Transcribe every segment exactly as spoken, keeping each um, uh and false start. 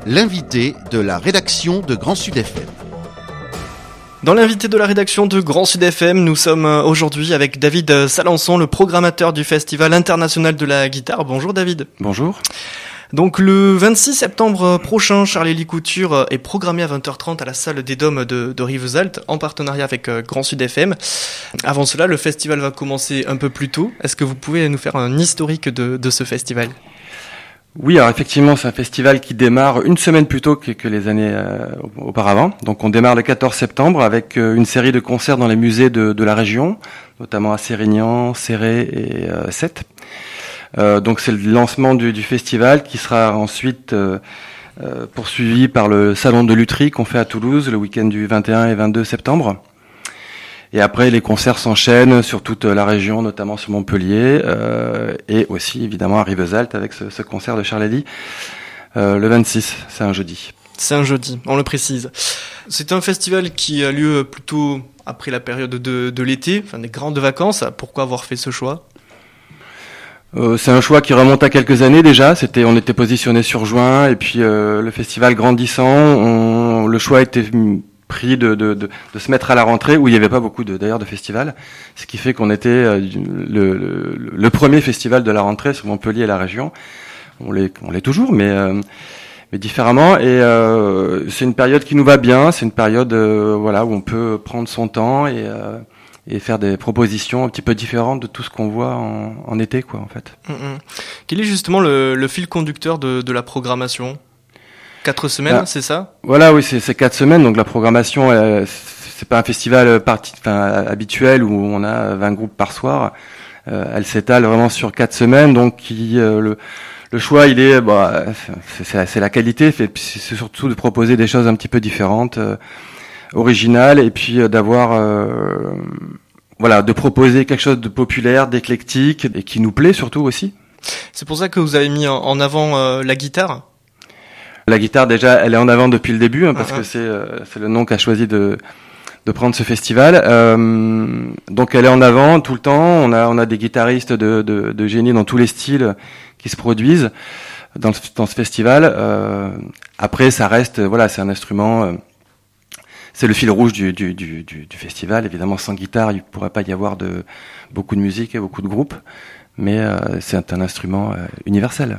l'invité de la rédaction de Grand Sud F M. Dans l'invité de la rédaction de Grand Sud F M, nous sommes aujourd'hui avec David Salançon, le programmateur du Festival international de la guitare. Bonjour David. Bonjour. Donc le vingt-six septembre prochain, Charlélie Couture est programmé à vingt heures trente à la salle des Dômes de, de Rivesaltes en partenariat avec Grand Sud F M. Avant cela, le festival va commencer un peu plus tôt. Est-ce que vous pouvez nous faire un historique de, de ce festival ? Oui, alors effectivement, c'est un festival qui démarre une semaine plus tôt que, que les années euh, auparavant. Donc on démarre le quatorze septembre avec euh, une série de concerts dans les musées de, de la région, notamment à Sérignan, Céret et euh, Sète. Euh, donc c'est le lancement du, du festival qui sera ensuite euh, euh, poursuivi par le salon de lutherie qu'on fait à Toulouse le week-end du vingt et un et vingt-deux septembre. Et après, les concerts s'enchaînent sur toute la région, notamment sur Montpellier, euh, et aussi évidemment à Rivesaltes avec ce, ce concert de Charlélie euh, le vingt-six, c'est un jeudi. C'est un jeudi, on le précise. C'est un festival qui a lieu plutôt après la période de, de l'été, enfin des grandes vacances. Pourquoi avoir fait ce choix ? Euh, c'est un choix qui remonte à quelques années déjà. C'était, on était positionné sur juin, et puis euh, le festival grandissant, on, le choix était pris de, de, de, de se mettre à la rentrée où il n'y avait pas beaucoup de, d'ailleurs de festivals, ce qui fait qu'on était euh, le, le, le premier festival de la rentrée sur Montpellier et la région. On l'est, on l'est toujours, mais euh, mais différemment. Et euh, c'est une période qui nous va bien. C'est une période euh, voilà où on peut prendre son temps et euh, et faire des propositions un petit peu différentes de tout ce qu'on voit en, en été, quoi, en fait. Mmh. Quel est justement le, le fil conducteur de, de la programmation ? Quatre semaines, ah, c'est ça ? Voilà, oui, c'est, c'est quatre semaines. Donc la programmation, euh, c'est pas un festival parti, enfin, habituel où on a vingt groupes par soir. Euh, elle s'étale vraiment sur quatre semaines. Donc qui, euh, le, le choix, il est, bah, c'est, c'est, c'est la qualité. C'est, c'est surtout de proposer des choses un petit peu différentes. Euh, original et puis euh, d'avoir euh, voilà de proposer quelque chose de populaire, d'éclectique et qui nous plaît surtout aussi. C'est pour ça que vous avez mis en avant euh, la guitare. La guitare déjà elle est en avant depuis le début hein, parce ah, que c'est euh, c'est le nom qu'a choisi de de prendre ce festival. Euh, donc elle est en avant tout le temps. On a on a des guitaristes de de, de génie dans tous les styles qui se produisent dans dans ce festival. Euh, après ça reste voilà c'est un instrument. Euh, C'est le fil rouge du, du, du, du, du festival. Évidemment, sans guitare, il ne pourrait pas y avoir de, beaucoup de musique et beaucoup de groupes. Mais euh, c'est un instrument euh, universel.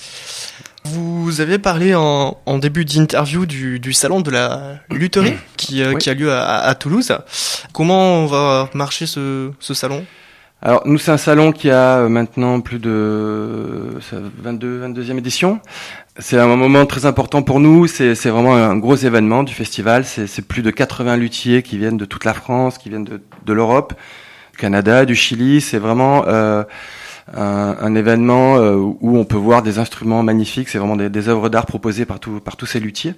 Vous avez parlé en, en début d'interview du, du salon de la lutherie qui, euh, oui. qui a lieu à, à Toulouse. Comment va marcher ce, ce salon ? Alors, nous, c'est un salon qui a maintenant plus de vingt-deux, vingt-deuxième édition. C'est un moment très important pour nous. C'est, c'est vraiment un gros événement du festival. C'est, c'est plus de quatre-vingts luthiers qui viennent de toute la France, qui viennent de, de l'Europe, du Canada, du Chili. C'est vraiment euh, un, un événement euh, où on peut voir des instruments magnifiques. C'est vraiment des, des œuvres d'art proposées par, tout, par tous ces luthiers.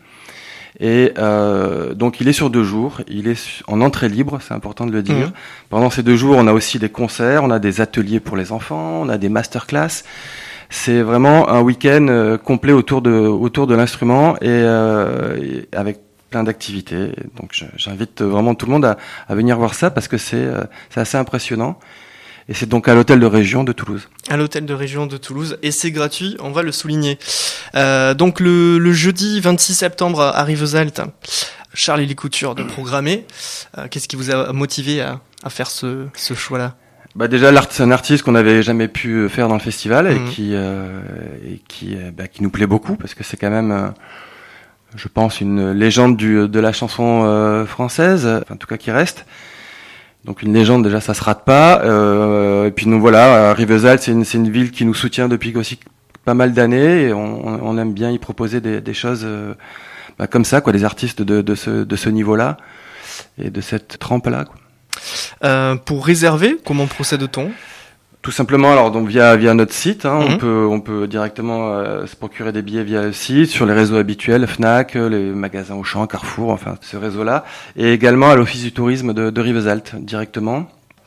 Et euh, donc il est sur deux jours, il est en entrée libre, c'est important de le dire. Mmh. Pendant ces deux jours, on a aussi des concerts, on a des ateliers pour les enfants, on a des masterclass. C'est vraiment un week-end euh, complet autour de autour de l'instrument et, euh, et avec plein d'activités. Donc je, j'invite vraiment tout le monde à, à venir voir ça parce que c'est euh, c'est assez impressionnant. Et c'est donc à l'hôtel de région de Toulouse. À l'hôtel de région de Toulouse. Et c'est gratuit, on va le souligner. Euh, donc le, le jeudi vingt-six septembre à Rivesaltes, Charlélie Couture de programmer. Euh, qu'est-ce qui vous a motivé à, à faire ce, ce choix-là ? Bah déjà, c'est un artiste qu'on n'avait jamais pu faire dans le festival et mmh. qui, euh, et qui, bah, qui nous plaît beaucoup parce que c'est quand même, euh, je pense, une légende du, de la chanson euh, française, enfin, en tout cas qui reste. Donc une légende déjà ça se rate pas euh, et puis nous voilà Rivesaltes c'est une c'est une ville qui nous soutient depuis aussi pas mal d'années et on, on aime bien y proposer des, des choses euh, bah, comme ça quoi des artistes de de ce de ce niveau-là et de cette trempe là quoi. Euh, pour réserver comment procède-t-on ? Tout simplement, alors donc via via notre site, hein, mmh. on peut on peut directement euh, se procurer des billets via le site, sur les réseaux habituels, Fnac, les magasins Auchan, Carrefour, enfin ce réseau-là, et également à l'office du tourisme de, de Rivesaltes directement.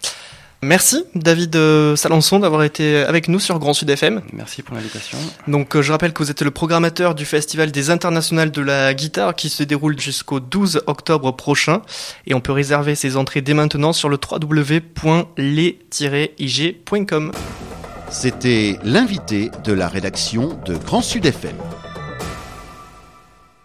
Merci David Salançon d'avoir été avec nous sur Grand Sud F M. Merci pour l'invitation. Donc je rappelle que vous êtes le programmateur du Festival des Internationales de la guitare qui se déroule jusqu'au douze octobre prochain et on peut réserver ses entrées dès maintenant sur le w w w point les tiret i g point com. C'était l'invité de la rédaction de Grand Sud F M.